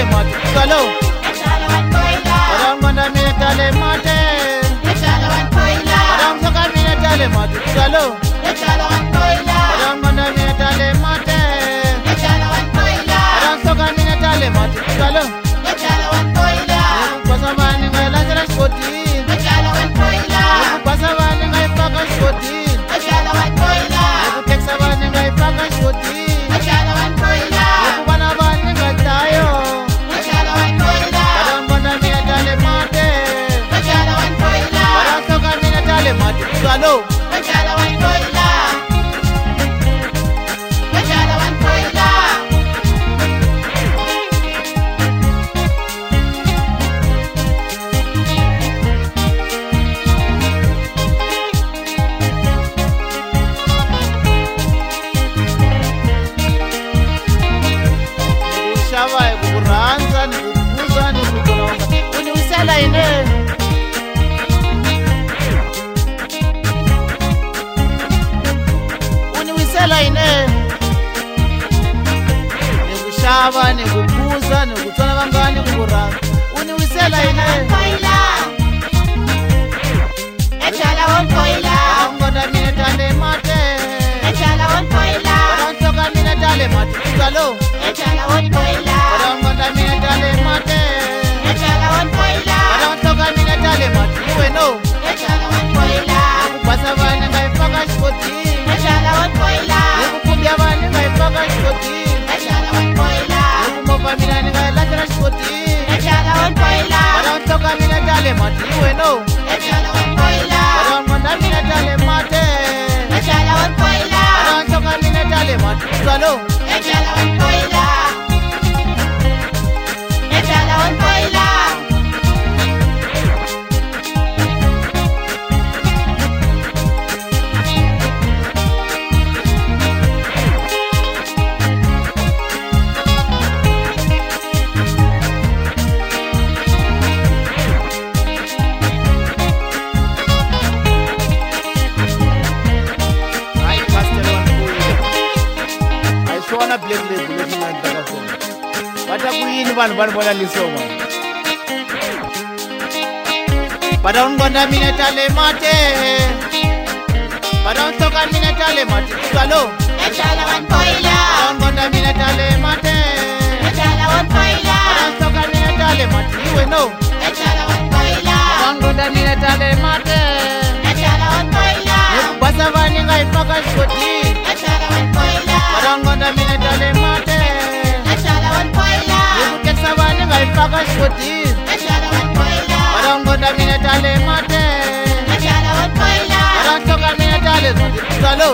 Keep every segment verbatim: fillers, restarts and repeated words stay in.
mati salo padang gonda mine tale mate padang soka mine tale mati salo padang gonda mine tale mate padang soka mine tale mati salo pasavani ngai lazara skoti pasavani ngai paka skoti teksavani ngai paka skoti bana bani ngai tayo padang gonda mine tale mate padang soka mine tale mati salo kuranza nikukuza nikukolonga uniwisela ine uniwisela ine nikushava nikukuza nikutsona vangani kukuranza uniwisela ine ngoda mine tale mate soka mine tale mate salo padang gonda mine tale mate padang soka mine tale mate bueno pasavani ngai paka skoti kumbia vani ngai paka skoti kumova mina ngai lazara skoti padang soka mine tale mate bueno padang gonda mine tale mate padang soka mine tale mate salo Van van bola lisoma padang gonda mine tale mate padang soka mine tale mate salo padang gonda mine tale mate padang soka mine tale mate bueno padang gonda mine tale mate pasavani ngai paka skoti padang gonda mine tale mate teksavani ngai paka skoti padang gonda mine tale mate padang soka mine tale salo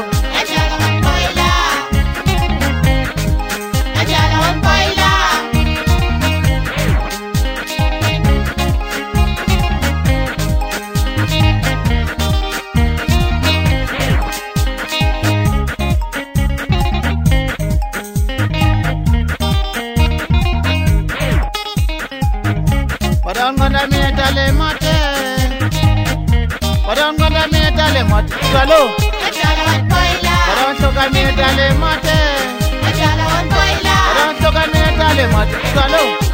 padang gonda mine tale mate padang gonda mine tale mate salo padang soka mine tale mate padang soka mine tale mate salo